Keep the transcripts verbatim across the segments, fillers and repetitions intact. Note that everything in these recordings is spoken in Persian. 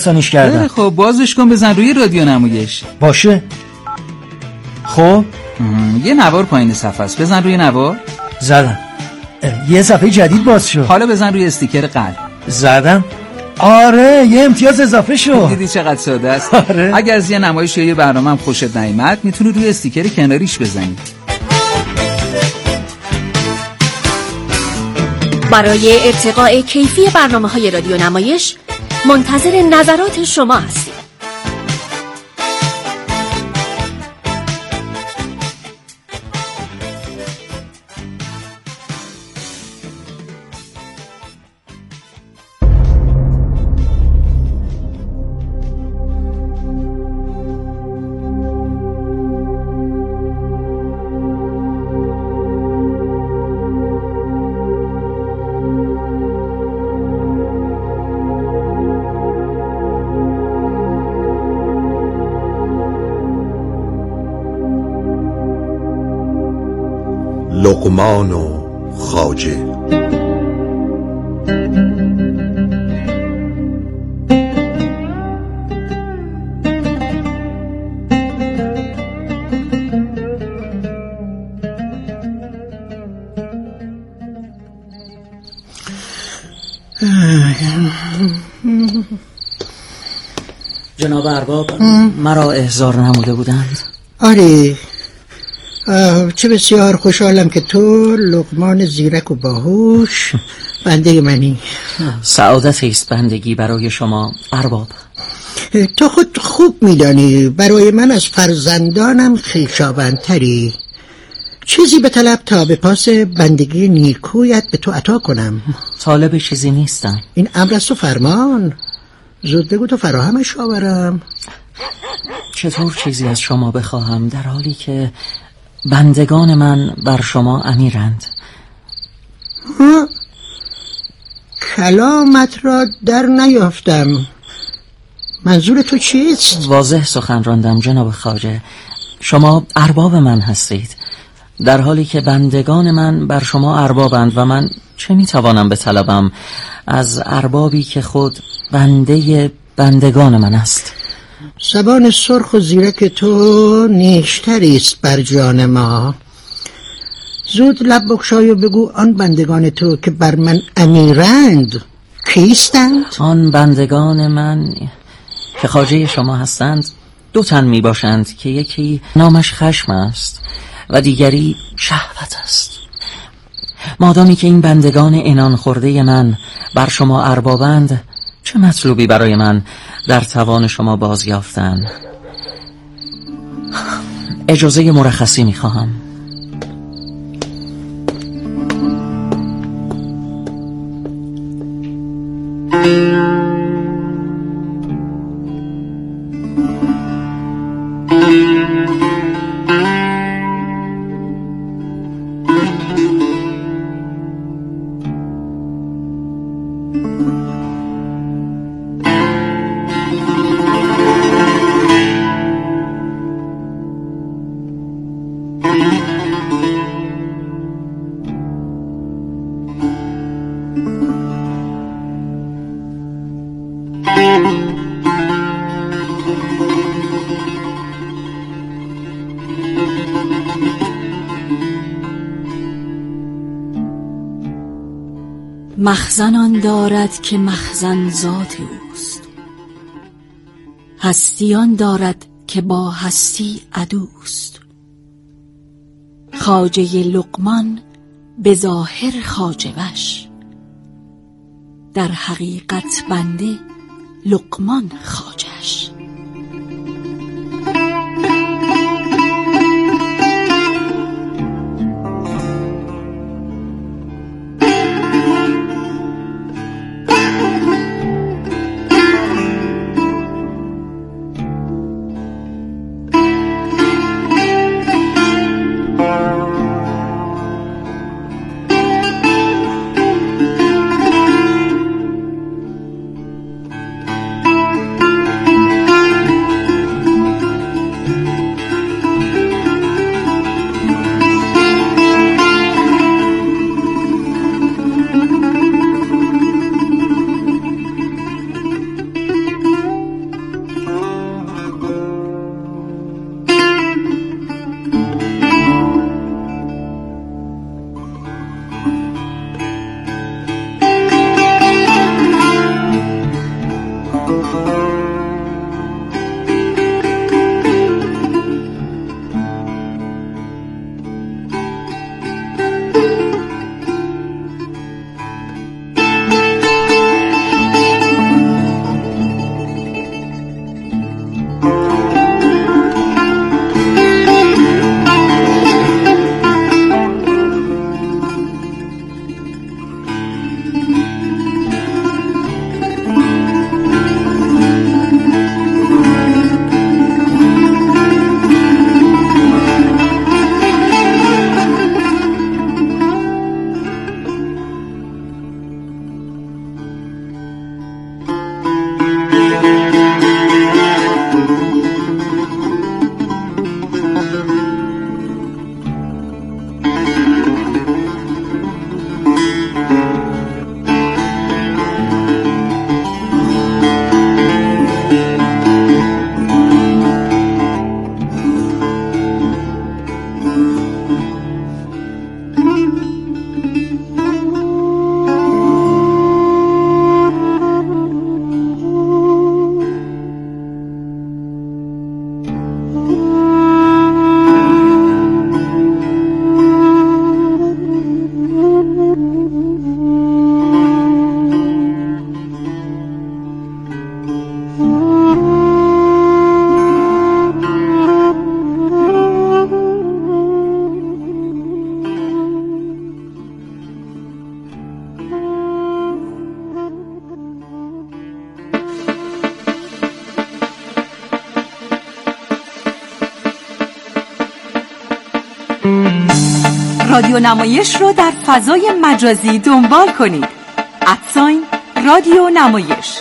سانیش کردم. خب بازش کن، بزن روی رادیو نمایش. باشه. خب یه نوار پایین صفحه است، بزن روی نوار. زدم. یه صفحه جدید باز شد. حالا بزن روی استیکر قلب. زدم. آره یه امتیاز اضافه شد. دیدی چقدر ساده است. آره. اگر از یه نمایش یا یه برنامه هم خوشت نیامد میتونی روی استیکر کناریش بزنی. برای ارتقاء کیفی برنامه‌های رادیو نمایش منتظر نظرات شما هستیم. لقمان و خواجه. جناب ارباب مرا احضار نموده بودند. آره، چه بسیار خوشحالم که تو لقمان زیرک و باهوش بنده منی. سعادت است بندگی برای شما ارباب. تو خود خوب میدانی برای من از فرزندانم خویشاوندتری. چیزی به طلب تا به پاس بندگی نیکویت به تو عطا کنم. طالب چیزی نیستم. این امر است و فرمان. زود بگو تو فراهمش آورم. چطور چیزی از شما بخواهم در حالی که بندگان من بر شما امیرند؟ ها؟ کلامت را در نیافتم. منظور تو چیست؟ واضح سخن راندم جناب خواجه. شما ارباب من هستید در حالی که بندگان من بر شما اربابند و من چه میتوانم بطلبم از اربابی که خود بنده بندگان من است؟ زبان سرخ و زیرک تو نیشتری است بر جان ما. زود لب بگشای و بگو آن بندگان تو که بر من امیرند کیستند؟ آن بندگان من که خواجه شما هستند دو تن می باشند که یکی نامش خشم است و دیگری شهوت است. مادامی که این بندگان عنان خورده من بر شما اربابند، چه مطلوبی برای من در توان شما بازیافتن؟ اجازه مرخصی می خواهم. مخزن آن دارد که مخزن ذات اوست، هستی آن دارد که با هستی عدوست. خواجه لقمان به ظاهر خواجه وش، در حقیقت بنده لقمان خواجهش. رادیو نمایش رو در فضای مجازی دنبال کنید. ادساین رادیو نمایش.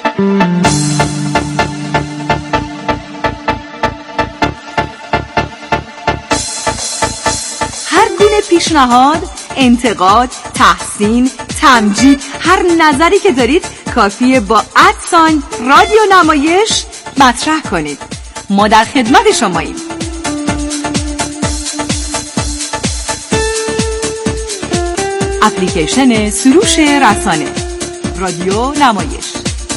هر گونه پیشنهاد، انتقاد، تحسین، تمجید، هر نظری که دارید کافیه با ادساین رادیو نمایش مطرح کنید. ما در خدمت شماییم. اپلیکیشن سروش رسانه رادیو نمایش.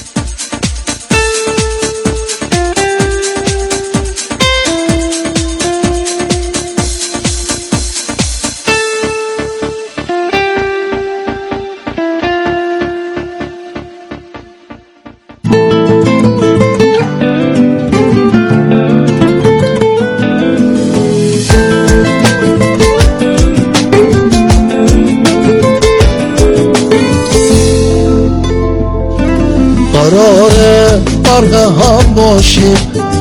قراره غرق هم باشیم،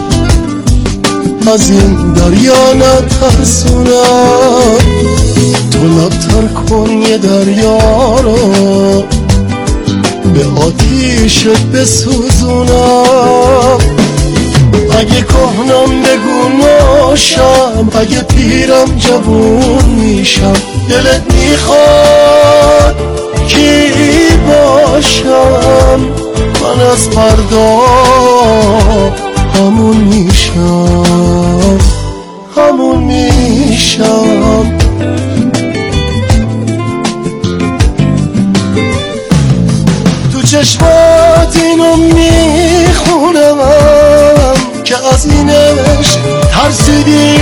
از این دریا نترسونم. تو لبتر کن یه دریا رو، به آتیشت بسوزونم. اگه کهنم بگو ناشم، اگه پیرم جوون میشم. دلت میخواد کی باشم؟ من از فردا همون میشم، همون میشم. تو چشمات اینو میخونم که از این عشق ترسیدی.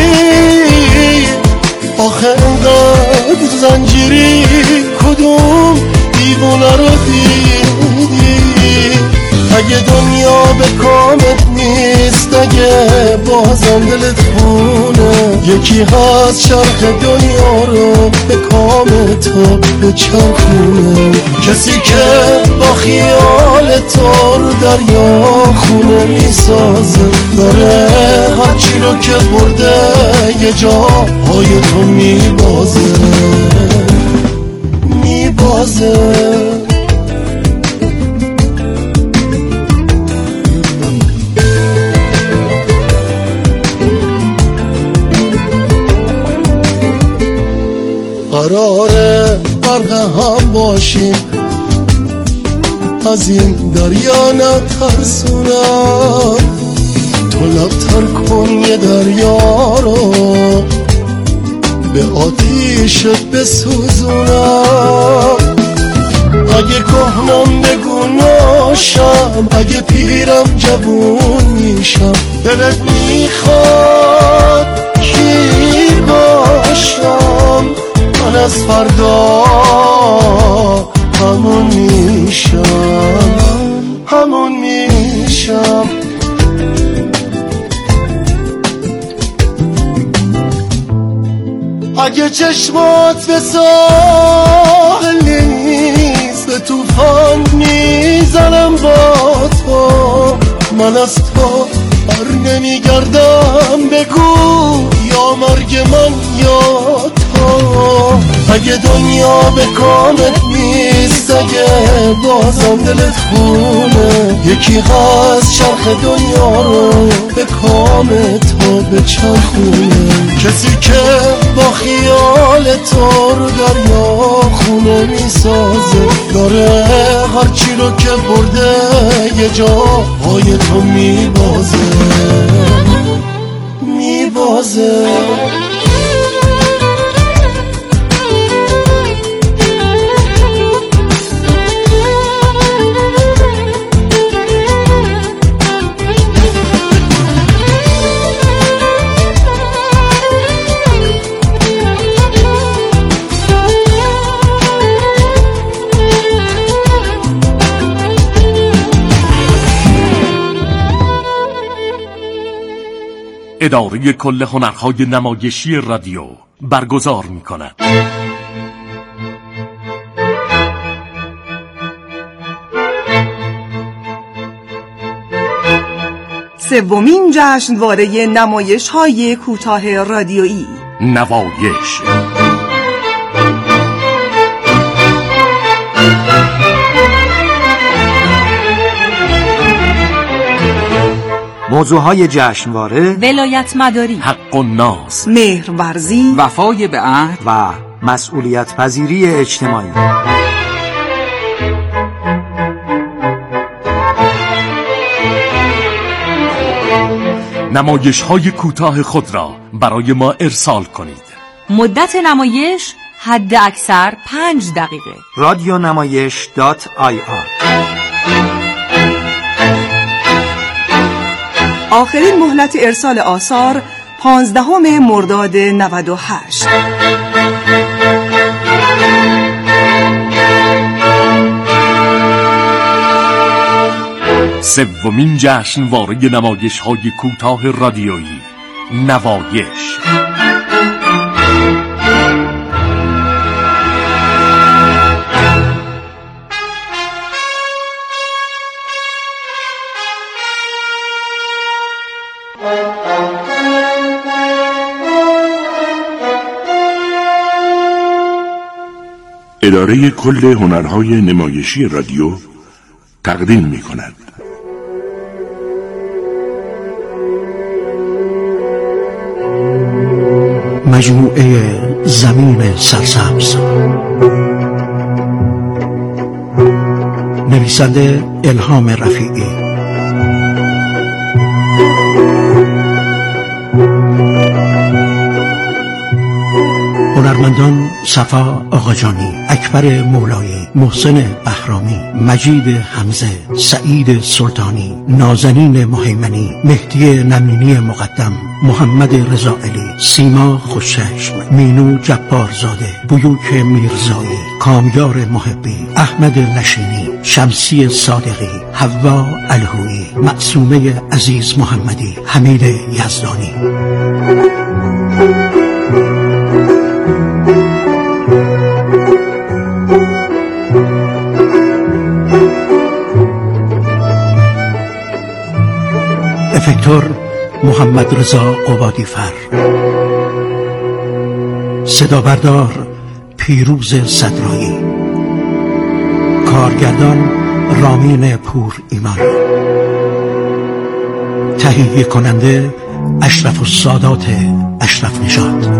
آخه انقدر زنجیری، کدوم دیوونه رو دیدی؟ اگه دنیا به کامت نیست، اگه بازم دلت خونه، یکی هست چرخ دنیا رو به کام تو بچرخونه. کسی که با خیال تو رو دریا خونه میسازه، داره هرچی رو که برده یه جاهای تو میبازه، میبازه. قراره غرق هم باشیم، از این دریا نترسونم. تو لبتر کن یه دریا رو، به آتیشت بسوزونم. اگه کهنم بگو ناشم، باشم، اگه پیرم جوون میشم. دلت میخواد کی باشم، من از فردا همون میشم، همون میشم. اگه چشمات به ساحل نیست، به توفان میزنم با تو. من از تو بر نمیگردم، بگو یا مرگ من یا تو. اگه دنیا به کامت نیست، اگه بازم دلت خونه، یکی هست چرخ دنیا رو به کام تو بچرخونه. کسی که با خیال تو رو دریا خونه میسازه، داره هرچی رو که برده یه جا پای تو میبازه، میبازه. اداره کل هنرهای نمایشی رادیو برگزار می کند. سومین جشنواره نمایش‌های کوتاه رادیویی نوایش. موضوعهای جشنواره: ولایت مداری، حق و ناز، مهرورزی، وفای به عهد و مسئولیت پذیری اجتماعی. نمایش های کوتاه خود را برای ما ارسال کنید. مدت نمایش حد اکثر پنج دقیقه. رادیو نمایش دات آی آر. آخرین مهلت ارسال آثار پانزدهم مرداد نود و هشت. سومین جشنواره نمایش‌های کوتاه رادیویی نوایش. اداره کل هنرهای نمایشی رادیو تقدیم می کند. مجموعه زمین سرسبز. نویسنده الهام رفیعی. هنرمندان: صفا آقاجانی، اکبر مولایی، محسن بهرامی، مجید حمزه، سعید سلطانی، نازنین محیمنی، مهدی نمینی مقدم، محمد رضائلی، سیما خوشچشم، مینو جبارزاده، بیوک میرزایی، کامیار محبی، احمد لشینی، شمسی صادقی، حوا الهویی، معصومه عزیز محمدی، حمید یزدانی. افکتور محمد رضا قبادی فر. صدا بردار پیروز صدرایی. کارگردان رامین پور ایمان. تهیه کننده اشرف السادات اشرف نژاد.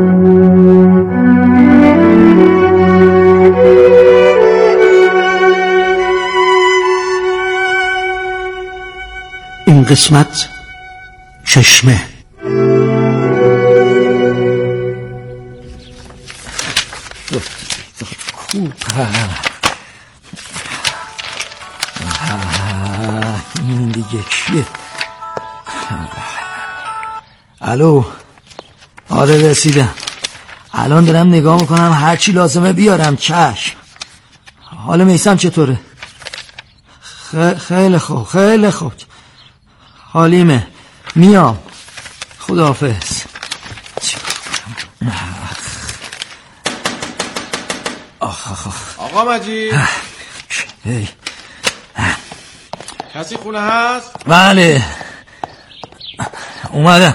این قسمت چشمه. خوب دیگه کیه؟ الو. آره رسیدم. الان دارم نگاه میکنم هرچی لازمه بیارم. چشم. حال میثم چطوره؟ خ... خیلی خوب خیلی خوب. حالیمه. میام. خداحافظ. آخ آخ آخ. آقا مجید هی. کسی خونه هست؟ بله اومدم.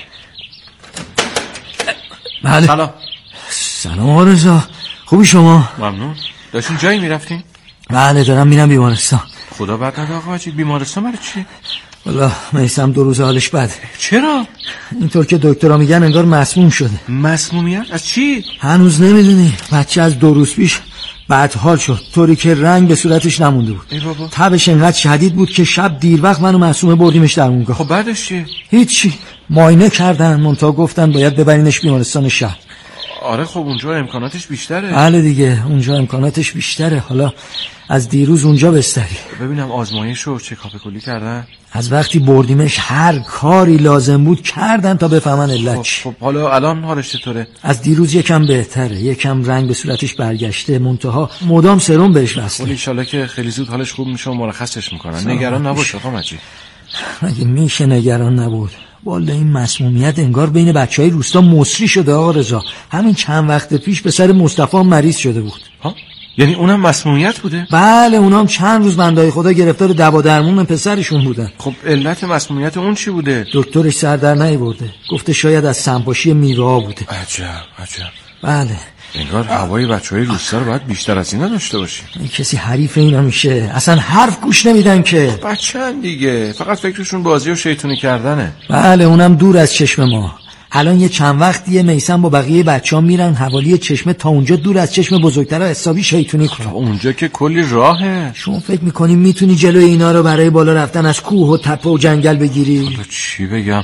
بله. سلام. سلام آرزا. خوبی شما؟ ممنون. داشتین جایی میرفتین؟ بله دارم میرم بیمارستان. خدا بد نده آقا مجید. بیمارستان برای چی؟ والا میثم دو روز حالش بده. چرا؟ اینطور که دکترها میگن انگار مسموم شده. مسمومیت؟ از چی؟ هنوز نمیدونی. بچه از دو روز پیش بعد حال شد طوری که رنگ به صورتش نمونده بود. ای بابا. تبش انقدر شدید بود که شب دیر وقت منو معصومه بردیمش درمونگاه. خب بعدش چی؟ هیچی. معاینه کردن منتها گفتن باید ببرینش بیمارستان شهر. آره خب اونجا امکاناتش بیشتره. بله دیگه اونجا امکاناتش بیشتره. حالا از دیروز اونجا بستری. ببینم آزمایشو چکاپ کلی کردن؟ از وقتی بردیمش هر کاری لازم بود کردن تا بفهمن علت چی. خب, خب حالا الان حالش چطوره؟ از دیروز یکم بهتره. یکم رنگ به صورتش برگشته. منتها مدام سرم بهش بسته. ان شاءالله که خیلی زود حالش خوب میشه و مرخصش میکنن. نگران نباش آقا مجید. مگه میشه نگران نبود؟ والا این مسمومیت انگار بین بچهای روستا مصری شده آقا رضا. همین چند وقت پیش به سر مصطفی مریض شده بود. ها؟ یعنی اونم مسمومیت بوده؟ بله اونام چند روز بندای خدا گرفتار دوا درمون پسرشون بودن. خب علت مسمومیت اون چی بوده؟ دکترش سر در نیورده. گفته شاید از سمپاشی میرا بوده. عجب عجب. بله انگار هوای بچهای روستا رو باید بیشتر از اینا داشته باشیم. این کسی حریف اینا میشه؟ اصلا حرف گوش نمیدن که. بچه‌ن دیگه. فقط فکرشون بازی و شیطونی کردنه. بله اونم دور از چشم ما. الان یه چند وقتیه میثم با بقیه بچه‌ها میرن حوالی چشمه تا اونجا دور از چشم بزرگترا حسابی شیطونی کنن. اونجا که کلی راهه. شما فکر میکنی میتونی جلوی اینا رو برای بالا رفتن از کوه و تپه و جنگل بگیری؟ حالا چی بگم؟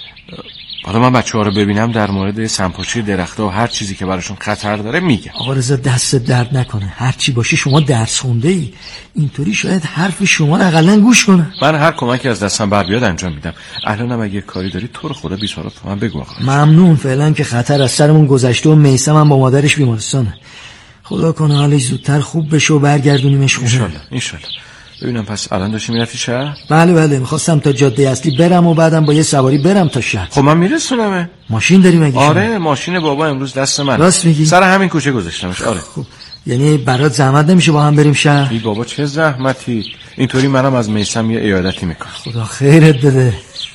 حالا من بچه‌ها رو ببینم در مورد سمپاشی درخت‌ها و هر چیزی که براشون خطر داره میگم. آقا رضا دست درد نکنه. هر چی باشه شما درس خونده ای. اینطوری شاید حرف شما رو حداقل گوش کنه. من هر کمکی از دستم بر بیاد انجام میدم. الانم اگه کاری داری تو رو خدا بیچاره تو من بگو آقا. ممنون. فعلا که خطر از سرمون گذشته و میثم هم با مادرش بیمارستانه. خدا کنه حالش زودتر خوب بشه و برگردونیمش خونه. ان شاءالله ان شاءالله. ببینم پس الان داشتی میرفتی شهر؟ بله بله میخواستم تا جاده اصلی برم و بعدم با یه سواری برم تا شهر. خب من میرسونمه. ماشین داری مگه؟ آره شما؟ ماشین بابا امروز دست من. راست میگی؟ سر همین کوچه گذاشتمش. آره. خب یعنی برات زحمت نمیشه با هم بریم شهر؟ ای بابا چه زحمتی. اینطوری منم از میثم یه عیادتی میکنم. خدا خیرت بده.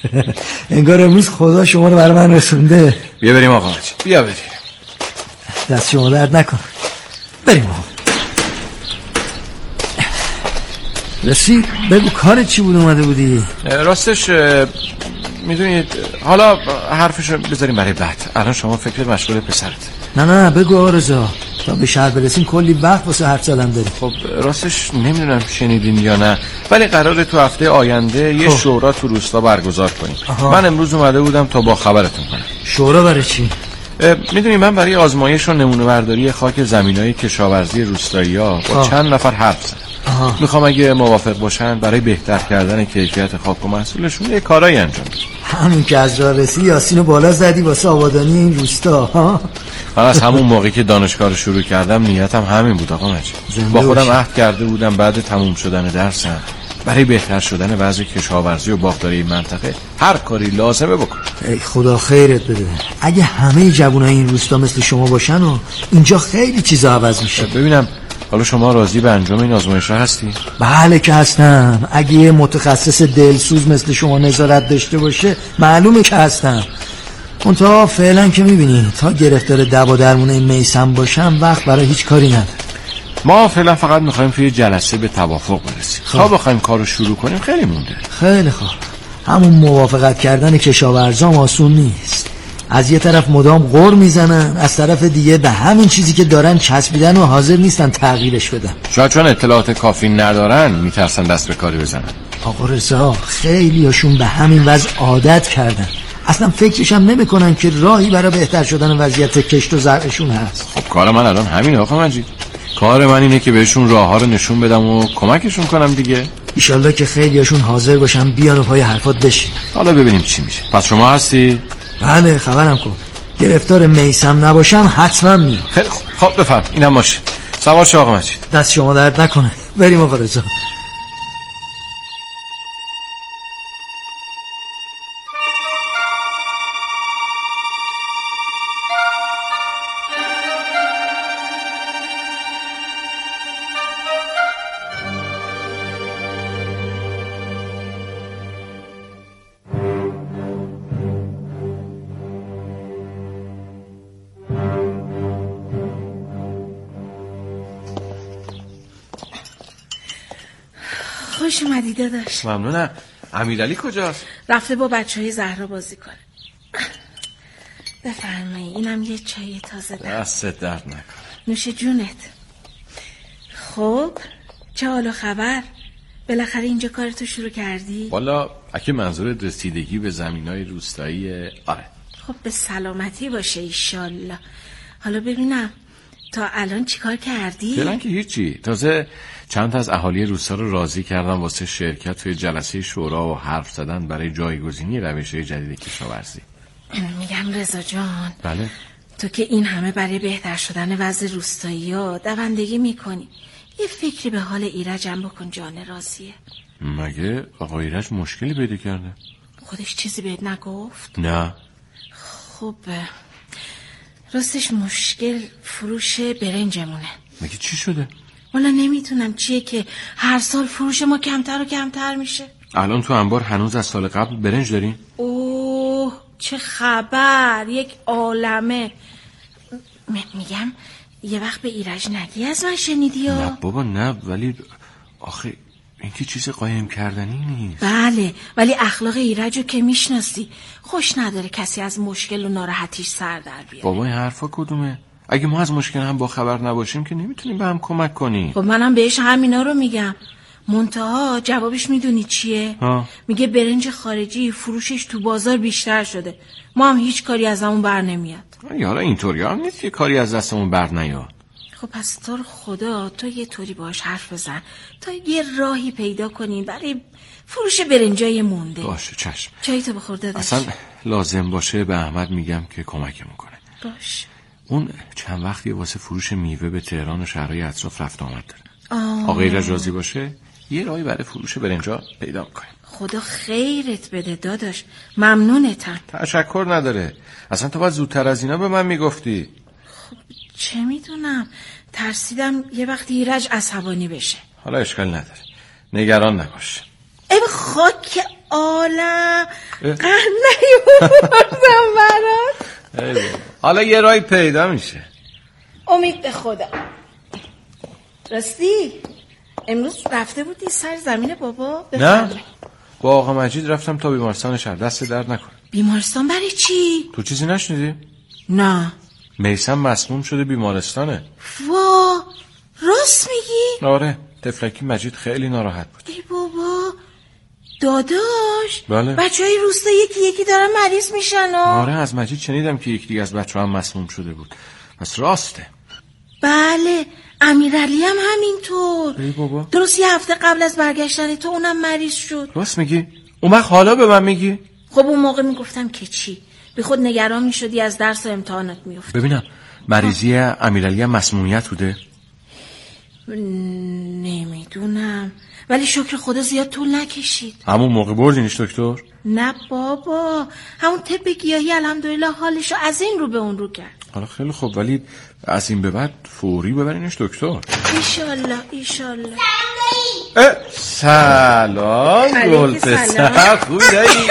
انگار امروز خدا شما رو برای من رسونده. بیا بریم آقا. بیا بریم. دست شما درد نکن. بریم آقا. رسید بگو کارت چی بود اومده بودی؟ راستش میدونید حالا حرفشو بذاریم برای بعد. الان شما فکر مشغول پسرت. نه نه بگو آرزا. تا به شهر برسیم کلی وقت واسه حرف زدن داریم. خب راستش نمیدونم شنیدین یا نه ولی قراره تو هفته آینده یه شورا تو روستا برگزار کنیم. آها. من امروز اومده بودم تا با خبرتون کنم. شورا برای چی؟ میدونی من برای آزمایش و نمونه برداری خاک زمینای کشاورزی روستایی‌ها با آه. چند نفر حرف زدم. میخوام اگه موافق باشن برای بهتر کردن کیفیت خاک و محصولشون یه کارایی انجام بدم. همین که از راه رسی یاسینو بالا زدی واسه آبادانی این روستا ها؟ من از همون موقعی که دانشگاه رو شروع کردم نیتم همین بود آقا مجید. با خودم عهد کرده بودم بعد تموم شدن درسم برای بهتر شدن وضع کشاورزی و باغداری منطقه هر کاری لازمه بکنم. ای خدا خیرت بده. اگه همه جوانای این روستا مثل شما باشن و اینجا خیلی چیزا عوض میشه. ببینم حالا شما راضی به انجام این آزمایش‌ها هستی؟ بله که هستم. اگه یه متخصص دلسوز مثل شما نظارت داشته باشه معلومه که هستم. اون تا فعلا که میبینی تا گرفتار دوا درمون این میثم باشم وقت برای هیچ کاری نداره. ما فعلا فقط میخوایم توی جلسه به توافق برسیم. تا بخوایم کارو شروع کنیم خیلی مونده. خیلی خوب. همون موافقت کردن کشاورزام آسون نیست. از یه طرف مدام غر میزنن، از طرف دیگه به همین چیزی که دارن چسبیدن و حاضر نیستن تغییرش بدن. شاید چون اطلاعات کافی ندارن میترسن دست به کاری بزنن. آقا رضا خیلی هاشون به همین وضع عادت کردن. اصلا فکرش هم نمیکنن که راهی برای بهتر شدن وضعیت کشت و زرعشون هست. خب کار من الان همینه آقا مجید. کار من اینه که بهشون راه ها رو نشون بدم و کمکشون کنم دیگه. ایشالله که خیلیاشون حاضر باشن بیان و پای حرفات بشین. حالا ببینیم چی میشه. پس شما هستی؟ بله خبرم کن. گرفتار میسم نباشم حتما میام. خیلی خوب. خب بفهم اینم باشه. سوار شو آقا مجید. دست شما درد نکنه. بریم آقا رضا. خوش اومدی داداش. ممنونم. امیرعلی کجاست؟ رفته با بچه های زهرا بازی کنه. بفرمایی اینم یه چای تازه ده. دست درد نکنه. نوش جونت. خب چه حال و خبر؟ بالاخره اینجا کارتو شروع کردی؟ والا اگه منظور رسیدگی به زمینای روستایی آره. خب به سلامتی باشه ایشالله. حالا ببینم تا الان چیکار کردی؟ فعلا که هیچی. تازه چند تا از اهالی روستا رو راضی کردم واسه شرکت توی جلسه شورا و حرف زدن برای جایگزینی روش‌های جدید کشاورزی. میگم رضا جان. بله. تو که این همه برای بهتر شدن وضع روستایی‌ها دوندگی میکنی، یه فکری به حال ایرج هم بکن. جان راضیه. مگه آقا ایرج مشکلی پیدا کرده؟ خودش چیزی بهت نگفت؟ نه. خب راستش مشکل فروش برنجمونه. مگه چی شده؟ والا نمیتونم چیه که هر سال فروش ما کمتر و کمتر میشه. الان تو انبار هنوز از سال قبل برنج دارین؟ اوه چه خبر، یک عالمه. م- میگم یه وقت به ایرج نگی از من شنیدی یا؟ نه بابا نه، ولی آخه این که چیز قایم کردنی نیست. بله ولی اخلاق ایرجو که میشناسی، خوش نداره کسی از مشکل و ناراحتیش سر در بیاره. بابا این حرفا کدومه؟ اگه ما از مشکل هم با خبر نباشیم که نمیتونیم به هم کمک کنیم. خب منم بهش همینا رو میگم، منتها جوابش میدونی چیه؟ ها. میگه برنج خارجی فروشش تو بازار بیشتر شده، ما هم هیچ کاری از همون بر نمیاد. حالا اینطوری هم نیست که کاری از دستمون بر نیاد. خب پس تو رو خدا تو یه طوری باهاش حرف بزن تا یه راهی پیدا کنین برای فروش برنجای مونده. باشه چشم. چایی تو بخور داداش. اصلا لازم باشه به احمد میگم که کمکمون کنه. باش. اون چند وقتی واسه فروش میوه به تهران و شهرهای اطراف رفت آمد داره. آه. آقای ایرج راضی باشه یه راهی برای فروش برنجا پیدا میکنیم. خدا خیرت بده داداش، ممنونتم. تشکر نداره، اصلا تو باید زودتر از اینا به من میگفتی. خب چه میدونم، ترسیدم یه وقتی ایرج عصبانی بشه. حالا اشکال نداره، نگران نباش. ای خاک عالم قند نیوردم برات. حالا یه راهی پیدا میشه. امید به خدا. راستی امروز رفته بودی سر زمین بابا؟ نه با آقا مجید رفتم تا بیمارستان شهر. دست درد نکن. بیمارستان برای چی؟ تو چیزی نشنیدی؟ نه. میسم مسموم شده بیمارستانه. وا راست میگی؟ آره تفلکی مجید خیلی ناراحت بود. ای بابا داداش. بله. بچه های روستا یکی یکی دارن مریض میشن. آره از مجید شنیدم که یکی دیگه از بچه هم مسموم شده بود. پس راسته. بله امیرعلی هم همینطور. ای بابا درست یه هفته قبل از برگشتن تو اونم مریض شد. راست میگی؟ اون وقت حالا به من میگی؟ خب اون موقع میگفتم که چی، به خود نگران میشدی از درس و امتحانات میفتی. ببینم مریضی امیرعلی هم مسمومیت بوده؟ نمیدونم ولی شکر خدا زیاد طول نکشید. همون موقع بردینش دکتر؟ نه بابا همون طب گیاهی الحمدلله حالشو از این رو به اون رو کرد. حالا خیلی خوب ولی از این به بعد فوری ببرینش دکتر. ایشالله ایشالله. سلام گل پسر، خوبی دایی؟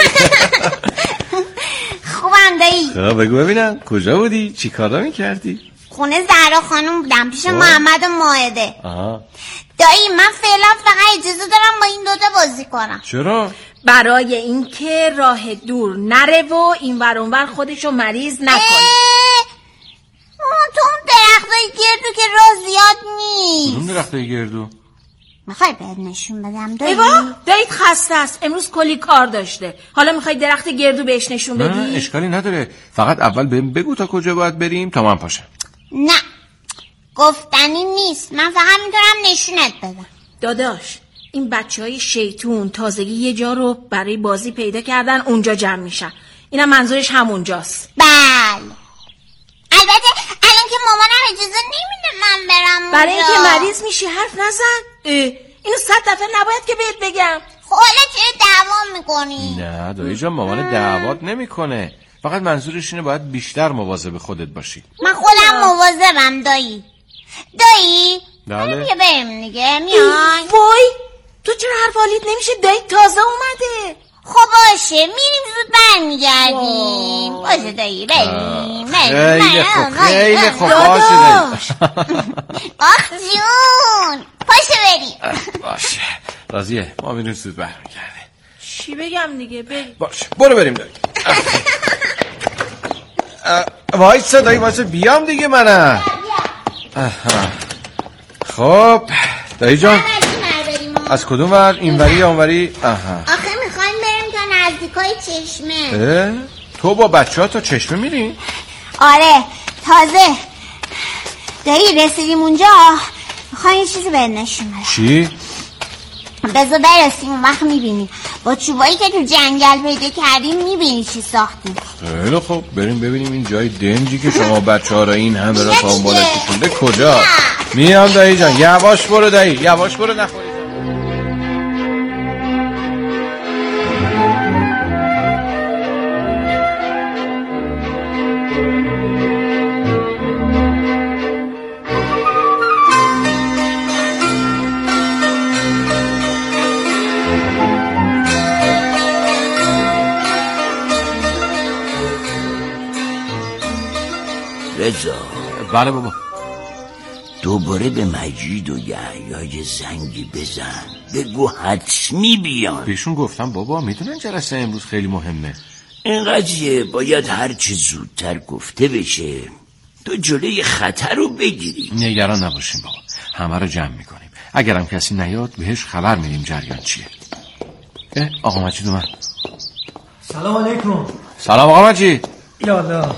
خوبم دایی. خب بگو ببینم کجا بودی؟ چی کارا میکردی؟ خونه زهرا خانم بودم پیش محمد و مائده. آها. دایی من فعلا فقط اجازه دارم با این دوتا بازی کنم. چرا؟ برای اینکه راه دور نره و این ور اون ور خودشو مریض نکنه. تو اون درختای گردو که راه زیاد نیست. اون درختای گردو؟ میخوای بهت نشون بدم دایی؟ ایوا داییت خسته است، امروز کلی کار داشته، حالا میخوای درخت گردو بهش نشون بدی؟ نه اشکالی نداره، فقط اول بهم بگو تا کجا باید بریم تا من پاشم. نه گفتنی نیست، من فقط میتونم نشونت بدم. داداش این بچه های شیطون تازگی یه جا رو برای بازی پیدا کردن، اونجا جمع میشن. اینم منظورش همونجاست. بله. البته الان که مامانم اجازه نمیده من برم اونجا. برای اینکه مریض میشی حرف نزن. اینو صد دفعه نباید که بهت بگم. خب حالا چرا دعوا میکنی؟ نه دایی جان، مامان دعوات نمیکنه، فقط منظورش اینه باید بیشتر مواظب خودت باشی. من خودم مواظبم دایی. دایی بله بیا بریم دیگه. میان. وای تو چرا حرف حالیت نمیشه؟ دایی تازه اومده. خب باشه میریم زود برمیگردیم. باشه دایی بریم. خیلی خوب خیلی خوب باشه دایی. آخ جون باشه بریم. باشه راضیه، ما میریم زود برمیگردیم. چی بگم دیگه؟ بریم. باشه برو بریم دایی. وایسا دایی وایسا بیام دیگه منم. خب دایی جان از کدوم ور؟ اینوری یا اونوری؟ آها آخه میخوایم بریم تا نزدیکای چشمه. اه؟ تو با بچه ها تا چشمه میری؟ آره تازه دایی رسیدیم اونجا، میخوایم یه چیزی بهت نشون بدم. چی؟ بذار برسیم اون وقت میبینیم. با چوبایی که تو جنگل پیدا کردیم میبینی چی ساختیم. خیلی خوب بریم ببینیم این جای دنجی که شما بچه ها را این همه را پاون بالا کشونده کجا. میام دایی جان، یواش برو دایی، یواش برو نخوری. رضا. بله بابا. دوباره به مجید و یحیی زنگی بزن، بگو حتمی بیان. بهشون گفتم بابا، میدونن جلسه امروز خیلی مهمه. این قضیه باید هرچی زودتر گفته بشه، تو جلوی خطر رو بگیری. نگران نباشیم بابا، همه رو جمع میکنیم. اگرم کسی نیاد بهش خبر میدیم جریان چیه. اه آقا مجید اومد. سلام علیکم. سلام آقا مجید. یالا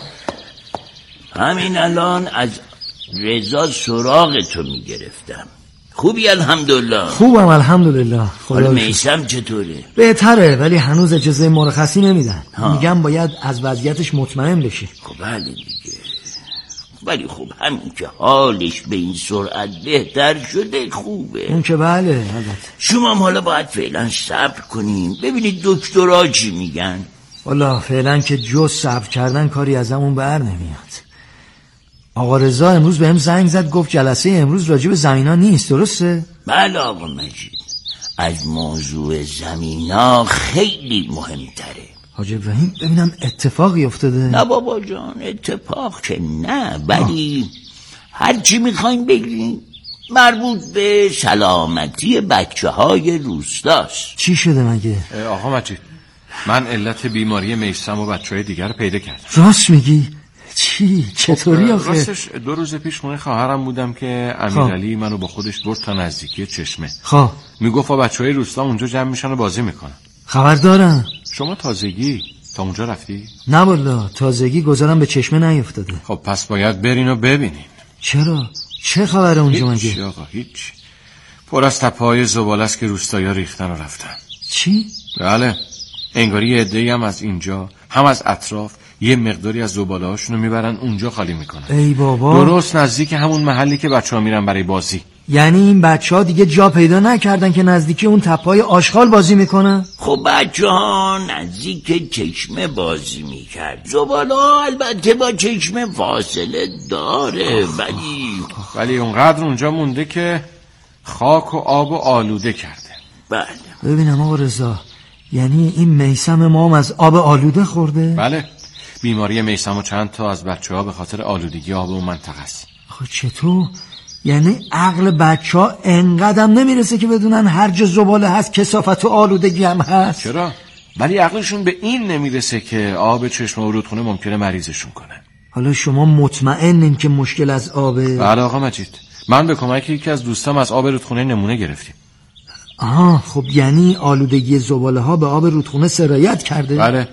همین الان از رضا سراغ تو میگرفتم. خوبی الحمدلله؟ خوبم الحمدلله. حالا میثم چطوره؟ بهتره ولی هنوز اجازه مرخصی نمیدن. میگم باید از وضعیتش مطمئن بشی. خب بله دیگه، ولی خوب همین که حالش به این سرعت بهتر شده خوبه. اون که بله البته. شما هم حالا باید فعلا صبر کنیم ببینید دکترها چی میگن. والا فعلا که جز صبر کردن کاری از همون بر نمیاد. آقا رضا امروز بهم زنگ زد گفت جلسه امروز راجع به زمینا نیست، درسته؟ بله آقا مجید، از موضوع زمینا خیلی مهمتره. حاج ابراهیم ببینم اتفاقی افتاده؟ نه بابا جان اتفاق که نه، ولی هرچی میخوایم بگیم مربوط به سلامتی بچه های روستاست. چی شده مگه؟ آقا مجید من علت بیماری میثم و بچه های دیگر پیدا کردم. راست میگی؟ چی؟ چطوری آخه؟ راستش دو روز پیش خونه خواهرم بودم که امیرعلی منو با خودش برد تا نزدیکی چشمه. خب میگفت با بچهای روستا اونجا جمع میشن و بازی میکنن. خبر دارم. شما تازگی تا اونجا رفتی؟ نه والا تازگی گذارم به چشمه نیفتاده. خب پس باید برین و ببینین. چرا؟ چه خبره اونجا مگه؟ هیچ آقا هیچ. پر از تپه‌های زباله است که روستایا ریختن و رفتن. چی؟ بله انگاری یه عده‌ای هم از اینجا هم از اطراف یه مقداری از زباله هاشونو میبرن اونجا خالی میکنن. ای بابا. درست نزدیک همون محلی که بچه‌ها میرن برای بازی. یعنی این بچه‌ها دیگه جا پیدا نکردن که نزدیکی اون تپه‌های آشغال بازی میکنن؟ خب بچه‌ها نزدیک چشمه بازی میکرد. زباله البته با چشمه فاصله داره ولی ولی اونقدر اونجا مونده که خاک و آب و آلوده کرده. بله. ببینم آقا رضا، یعنی این میثم ما هم از آب آلوده خورده؟ بله بیماری میثم و چند تا از بچه‌ها به خاطر آلودگی آب اون منطقه است. خب چطور؟ یعنی عقل بچه‌ها انقدرم نمیرسه که بدونن هر جا زباله هست کثافت و آلودگی هم هست؟ چرا؟ ولی عقلشون به این نمیرسه که آب چشمه و رودخونه ممکنه مریضشون کنه. حالا شما مطمئنین که مشکل از آبه؟ بله آقا مجید، من به کمک یکی از دوستام از آب رودخونه نمونه گرفتیم. آها خب یعنی آلودگی زباله ها به آب رودخونه سرایت کرده؟ بله